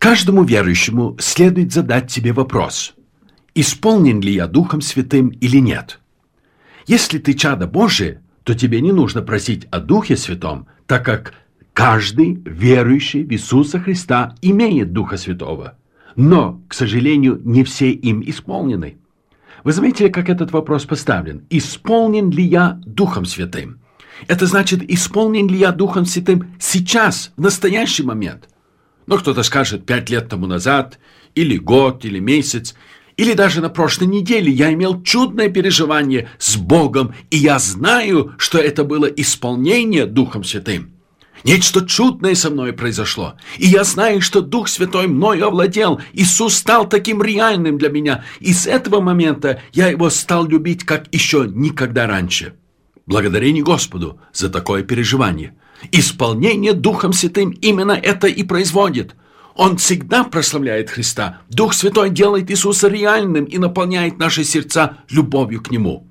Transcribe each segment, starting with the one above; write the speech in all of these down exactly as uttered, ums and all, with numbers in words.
Каждому верующему следует задать себе вопрос: исполнен ли я Духом Святым или нет? Если ты чадо Божие, то тебе не нужно просить о Духе Святом, так как каждый верующий в Иисуса Христа имеет Духа Святого. Но, к сожалению, не все им исполнены. Вы заметили, как этот вопрос поставлен? Исполнен ли я Духом Святым? Это значит, исполнен ли я Духом Святым сейчас, в настоящий момент? Но кто-то скажет, пять лет тому назад, или год, или месяц, или даже на прошлой неделе я имел чудное переживание с Богом, и я знаю, что это было исполнение Духом Святым. Нечто чудное со мной произошло, и я знаю, что Дух Святой мною овладел. Иисус стал таким реальным для меня, и с этого момента я его стал любить, как еще никогда раньше. Благодарение Господу за такое переживание. Исполнение Духом Святым именно это и производит. Он всегда прославляет Христа. Дух Святой делает Иисуса реальным и наполняет наши сердца любовью к Нему.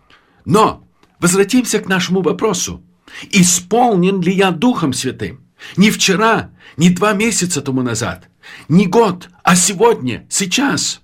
Но возвратимся к нашему вопросу. Исполнен ли я Духом Святым? Не вчера, не два месяца тому назад, не год, а сегодня, сейчас.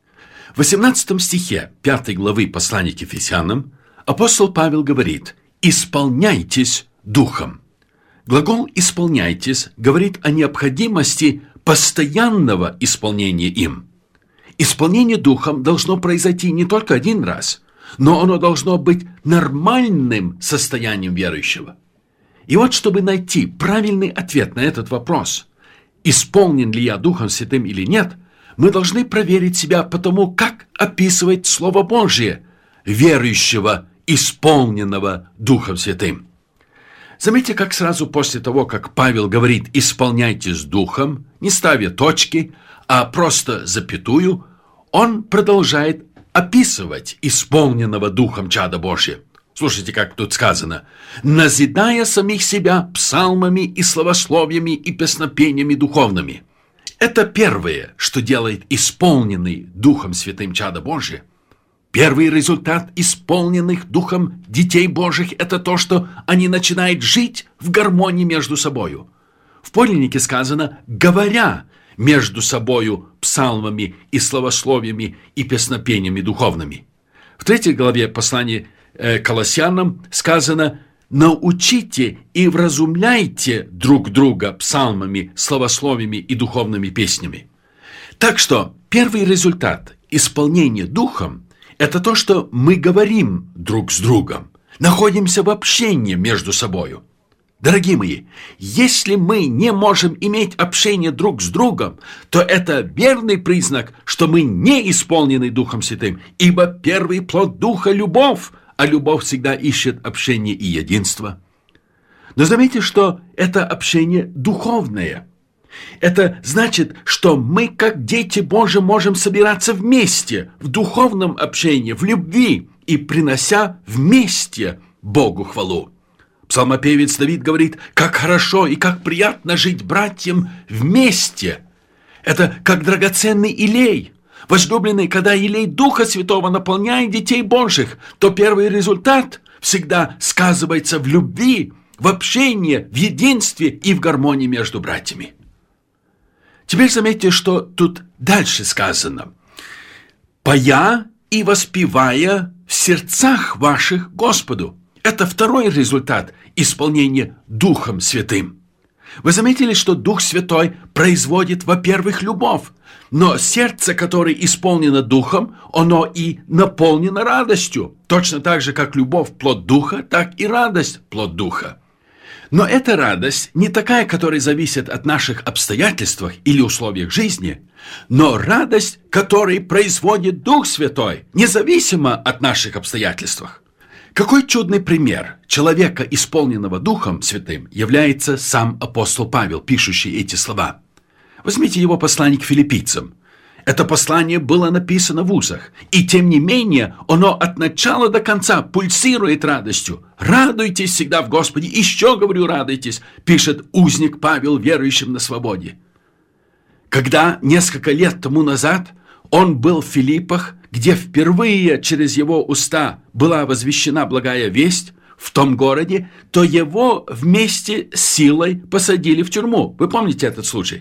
В восемнадцатом стихе пятой главы послания к Ефесянам апостол Павел говорит: «Исполняйтесь Духом». Глагол «исполняйтесь» говорит о необходимости постоянного исполнения им. Исполнение Духом должно произойти не только один раз, но оно должно быть нормальным состоянием верующего. И вот, чтобы найти правильный ответ на этот вопрос, исполнен ли я Духом Святым или нет, мы должны проверить себя по тому, как описывает Слово Божие верующего, исполненного Духом Святым. Заметьте, как сразу после того, как Павел говорит «исполняйтесь Духом», не ставя точки, а просто запятую, он продолжает описывать исполненного Духом чада Божия. Слушайте, как тут сказано: «назидая самих себя псалмами и словословиями и песнопениями духовными». Это первое, что делает исполненный Духом Святым чада Божия. Первый результат исполненных Духом детей Божьих – это то, что они начинают жить в гармонии между собою. В подлиннике сказано «говоря между собою псалмами и словословиями и песнопениями духовными». В третьей главе послания к Колоссянам сказано «научите и вразумляйте друг друга псалмами, словословиями и духовными песнями». Так что первый результат исполнения Духом – это то, что мы говорим друг с другом, находимся в общении между собою. Дорогие мои, если мы не можем иметь общение друг с другом, то это верный признак, что мы не исполнены Духом Святым, ибо первый плод Духа – любовь, а любовь всегда ищет общение и единство. Но заметьте, что это общение духовное. Это значит, что мы, как дети Божьи, можем собираться вместе, в духовном общении, в любви и принося вместе Богу хвалу. Псалмопевец Давид говорит: «Как хорошо и как приятно жить братьям вместе». Это как драгоценный илей. Возлюбленный, когда илей Духа Святого наполняет детей Божьих, то первый результат всегда сказывается в любви, в общении, в единстве и в гармонии между братьями. Теперь заметьте, что тут дальше сказано: «Поя и воспевая в сердцах ваших Господу». Это второй результат исполнения Духом Святым. Вы заметили, что Дух Святой производит, во-первых, любовь, но сердце, которое исполнено Духом, оно и наполнено радостью. Точно так же, как любовь – плод Духа, так и радость – плод Духа. Но эта радость не такая, которая зависит от наших обстоятельств или условиях жизни, но радость, которую производит Дух Святой, независимо от наших обстоятельств. Какой чудный пример человека, исполненного Духом Святым, является сам апостол Павел, пишущий эти слова. Возьмите его послание к филиппийцам. Это послание было написано в узах, и тем не менее оно от начала до конца пульсирует радостью. «Радуйтесь всегда в Господе, еще, говорю, радуйтесь», пишет узник Павел верующим на свободе. Когда несколько лет тому назад он был в Филиппах, где впервые через его уста была возвещена благая весть в том городе, то его вместе с силой посадили в тюрьму. Вы помните этот случай?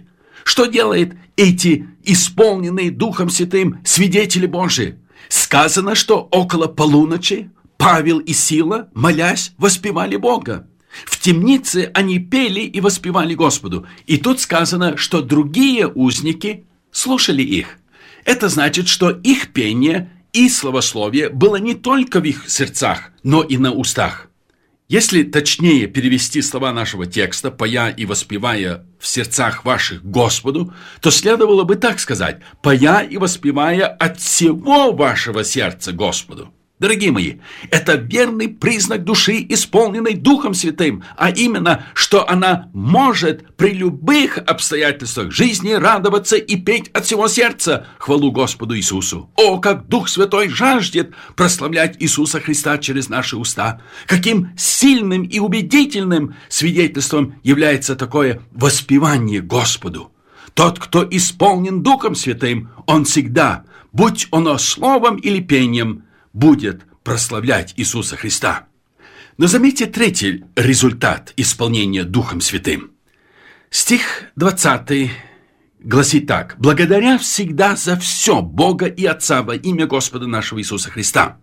Что делают эти исполненные Духом Святым свидетели Божии? Сказано, что около полуночи Павел и Сила, молясь, воспевали Бога. В темнице они пели и воспевали Господу. И тут сказано, что другие узники слушали их. Это значит, что их пение и словословие было не только в их сердцах, но и на устах. Если точнее перевести слова нашего текста, «поя и воспевая в сердцах ваших Господу», то следовало бы так сказать: «поя и воспевая от всего вашего сердца Господу». Дорогие мои, это верный признак души, исполненной Духом Святым, а именно, что она может при любых обстоятельствах жизни радоваться и петь от всего сердца хвалу Господу Иисусу. О, как Дух Святой жаждет прославлять Иисуса Христа через наши уста! Каким сильным и убедительным свидетельством является такое воспевание Господу! Тот, кто исполнен Духом Святым, он всегда, будь оно словом или пением, будет прославлять Иисуса Христа. Но заметьте третий результат исполнения Духом Святым. Стих двадцатый гласит так: «Благодаря всегда за все Бога и Отца во имя Господа нашего Иисуса Христа».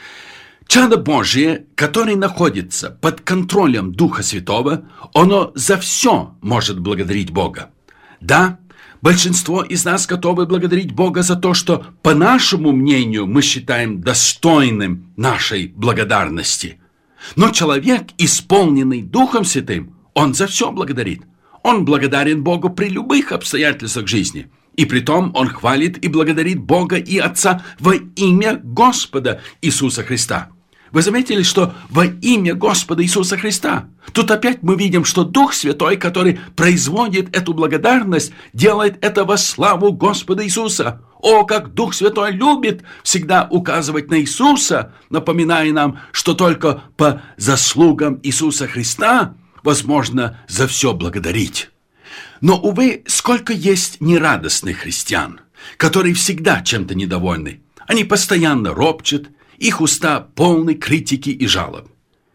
Чадо Божие, которое находится под контролем Духа Святого, оно за все может благодарить Бога. Да, большинство из нас готовы благодарить Бога за то, что, по нашему мнению, мы считаем достойным нашей благодарности. Но человек, исполненный Духом Святым, он за все благодарит. Он благодарен Богу при любых обстоятельствах жизни. И притом он хвалит и благодарит Бога и Отца во имя Господа Иисуса Христа. Вы заметили, что во имя Господа Иисуса Христа? Тут опять мы видим, что Дух Святой, который производит эту благодарность, делает это во славу Господа Иисуса. О, как Дух Святой любит всегда указывать на Иисуса, напоминая нам, что только по заслугам Иисуса Христа возможно за все благодарить. Но, увы, сколько есть нерадостных христиан, которые всегда чем-то недовольны. Они постоянно ропчут, их уста полны критики и жалоб.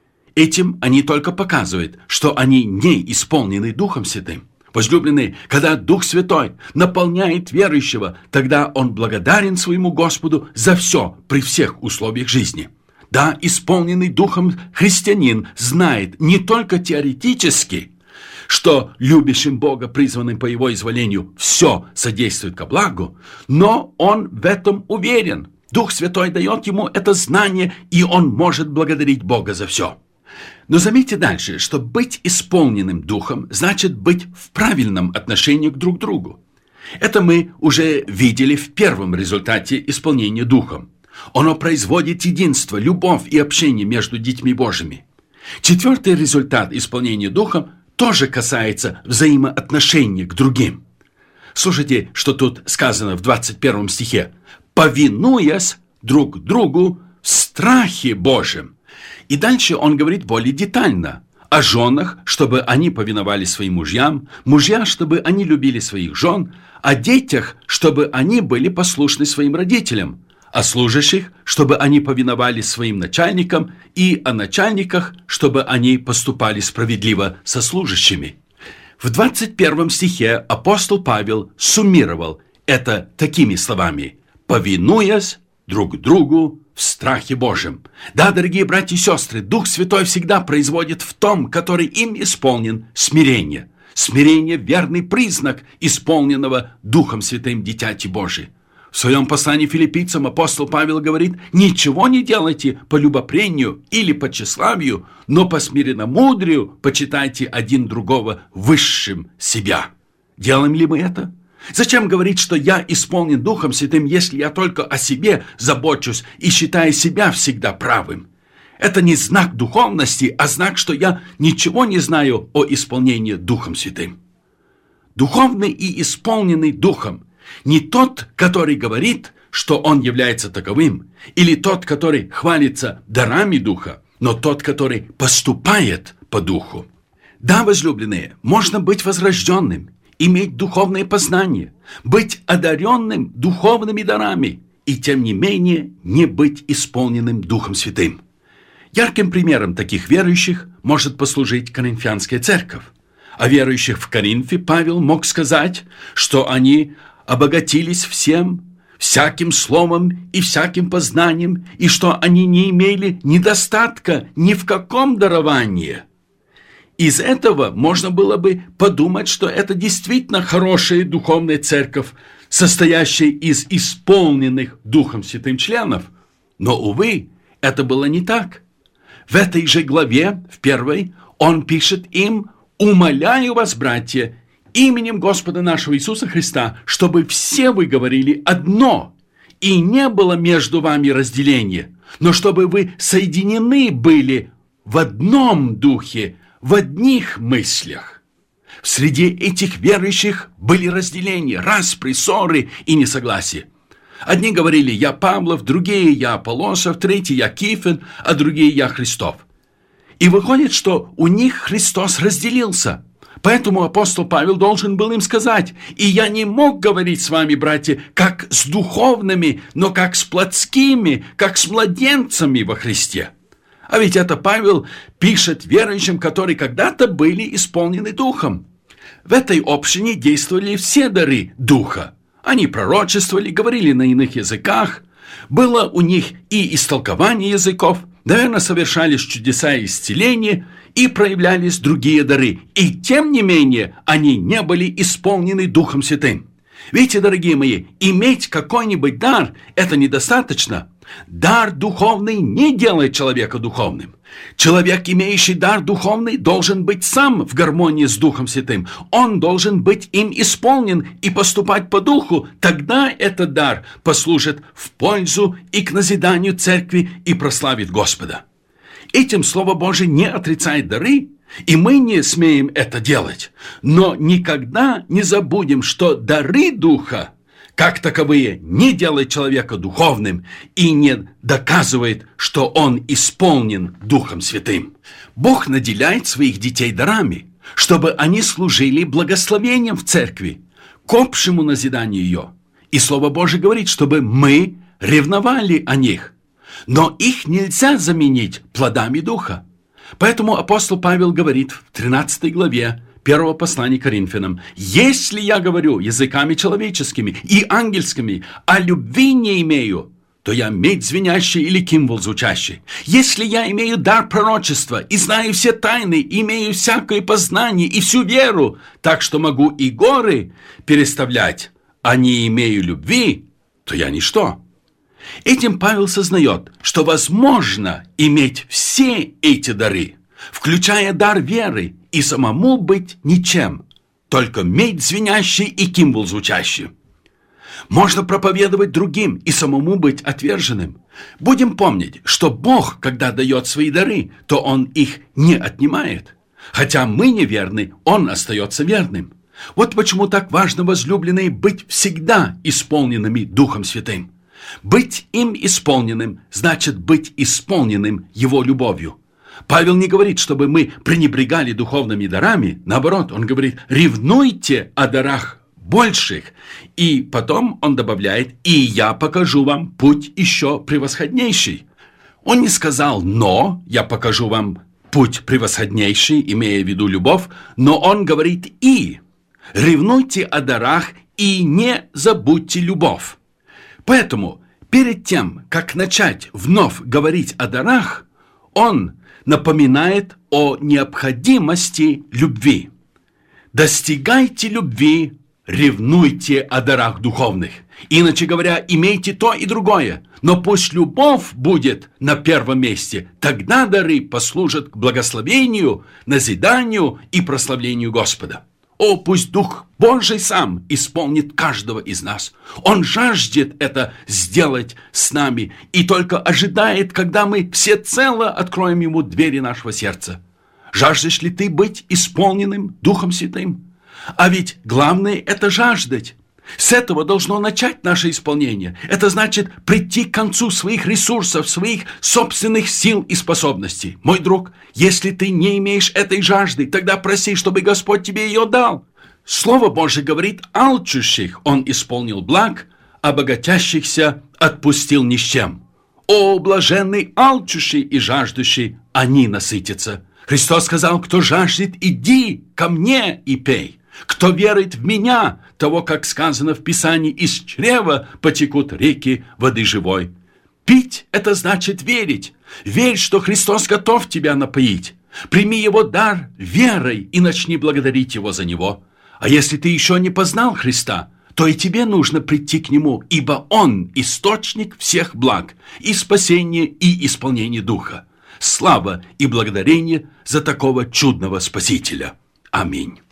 Этим они только показывают, что они не исполнены Духом Святым. Возлюбленные, когда Дух Святой наполняет верующего, тогда он благодарен своему Господу за все при всех условиях жизни. Да, исполненный Духом христианин знает не только теоретически, что любящим Бога, призванным по Его изволению, все содействует ко благу, но он в этом уверен. Дух Святой дает ему это знание, и он может благодарить Бога за все. Но заметьте дальше, что быть исполненным Духом значит быть в правильном отношении к друг другу. Это мы уже видели в первом результате исполнения Духом. Оно производит единство, любовь и общение между детьми Божьими. Четвертый результат исполнения Духом тоже касается взаимоотношений к другим. Слушайте, что тут сказано в двадцать первом стихе. «Повинуясь друг другу в страхе Божьем». И дальше он говорит более детально о женах, чтобы они повиновались своим мужьям, мужья, чтобы они любили своих жен, о детях, чтобы они были послушны своим родителям, о служащих, чтобы они повиновались своим начальникам, и о начальниках, чтобы они поступали справедливо со служащими. В двадцать первом стихе апостол Павел суммировал это такими словами: «повинуясь друг другу в страхе Божьем». Да, дорогие братья и сестры, Дух Святой всегда производит в том, который им исполнен, смирение. Смирение – верный признак исполненного Духом Святым дитяти Божий. В своем послании филиппийцам апостол Павел говорит: «Ничего не делайте по любопрению или по тщеславию, но по смиренномудрию почитайте один другого высшим себя». Делаем ли мы это? Зачем говорить, что я исполнен Духом Святым, если я только о себе забочусь и считаю себя всегда правым? Это не знак духовности, а знак, что я ничего не знаю о исполнении Духом Святым. Духовный и исполненный Духом не тот, который говорит, что он является таковым, или тот, который хвалится дарами Духа, но тот, который поступает по Духу. Да, возлюбленные, можно быть возрожденным, иметь духовное познание, быть одаренным духовными дарами и, тем не менее, не быть исполненным Духом Святым. Ярким примером таких верующих может послужить Коринфянская церковь. О верующих в Коринфе Павел мог сказать, что они обогатились всем, всяким словом и всяким познанием, и что они не имели недостатка ни в каком даровании. Из этого можно было бы подумать, что это действительно хорошая духовная церковь, состоящая из исполненных Духом Святым членов. Но, увы, это было не так. В этой же главе, в первой, он пишет им: «Умоляю вас, братья, именем Господа нашего Иисуса Христа, чтобы все вы говорили одно, и не было между вами разделения, но чтобы вы соединены были в одном духе, в одних мыслях». Среди этих верующих были разделения, распри, ссоры и несогласия. Одни говорили: «Я Павлов», другие: «Я Аполлосов», третьи: «Я Кифин», а другие: «Я Христов». И выходит, что у них Христос разделился. Поэтому апостол Павел должен был им сказать: «И я не мог говорить с вами, братья, как с духовными, но как с плотскими, как с младенцами во Христе». А ведь это Павел пишет верующим, которые когда-то были исполнены Духом. В этой общине действовали все дары Духа. Они пророчествовали, говорили на иных языках. Было у них и истолкование языков, наверное, совершались чудеса и исцеления, и проявлялись другие дары. И тем не менее, они не были исполнены Духом Святым. Видите, дорогие мои, иметь какой-нибудь дар – это недостаточно. Дар духовный не делает человека духовным. Человек, имеющий дар духовный, должен быть сам в гармонии с Духом Святым. Он должен быть им исполнен и поступать по Духу. Тогда этот дар послужит в пользу и к назиданию церкви и прославит Господа. Этим Слово Божие не отрицает дары, и мы не смеем это делать. Но никогда не забудем, что дары Духа как таковые не делают человека духовным и не доказывает, что он исполнен Духом Святым. Бог наделяет своих детей дарами, чтобы они служили благословением в церкви, к общему назиданию ее. И Слово Божие говорит, чтобы мы ревновали о них. Но их нельзя заменить плодами Духа. Поэтому апостол Павел говорит в тринадцатой главе первого послания к Коринфянам: «Если я говорю языками человеческими и ангельскими, а любви не имею, то я медь звенящий или кимвол звучащий. Если я имею дар пророчества и знаю все тайны, имею всякое познание и всю веру, так что могу и горы переставлять, а не имею любви, то я ничто». Этим Павел сознает, что возможно иметь все эти дары, включая дар веры, и самому быть ничем, только медь звенящий и кимвол звучащий. Можно проповедовать другим и самому быть отверженным. Будем помнить, что Бог, когда дает свои дары, то Он их не отнимает. Хотя мы неверны, Он остается верным. Вот почему так важно, возлюбленные, быть всегда исполненными Духом Святым. Быть им исполненным значит быть исполненным Его любовью. Павел не говорит, чтобы мы пренебрегали духовными дарами. Наоборот, он говорит: ревнуйте о дарах больших. И потом он добавляет: и я покажу вам путь еще превосходнейший. Он не сказал: но я покажу вам путь превосходнейший, имея в виду любовь, но он говорит: и ревнуйте о дарах и не забудьте любовь. Поэтому перед тем, как начать вновь говорить о дарах, он напоминает о необходимости любви. Достигайте любви, ревнуйте о дарах духовных. Иначе говоря, имейте то и другое, но пусть любовь будет на первом месте, тогда дары послужат к благословению, назиданию и прославлению Господа. О, пусть Дух Божий сам исполнит каждого из нас. Он жаждет это сделать с нами и только ожидает, когда мы всецело откроем Ему двери нашего сердца. Жаждешь ли ты быть исполненным Духом Святым? А ведь главное – это жаждать. С этого должно начать наше исполнение. Это значит прийти к концу своих ресурсов, своих собственных сил и способностей. Мой друг, если ты не имеешь этой жажды, тогда проси, чтобы Господь тебе ее дал. Слово Божие говорит: алчущих Он исполнил благ, а богатящихся отпустил ни с чем. О, блаженный алчущий и жаждущий, они насытятся. Христос сказал: кто жаждет, иди ко мне и пей. Кто верует в меня, того, как сказано в Писании, из чрева потекут реки воды живой. Пить – это значит верить. Верь, что Христос готов тебя напоить. Прими Его дар верой и начни благодарить Его за него. А если ты еще не познал Христа, то и тебе нужно прийти к Нему, ибо Он – источник всех благ, и спасения, и исполнения Духа. Слава и благодарение за такого чудного Спасителя. Аминь.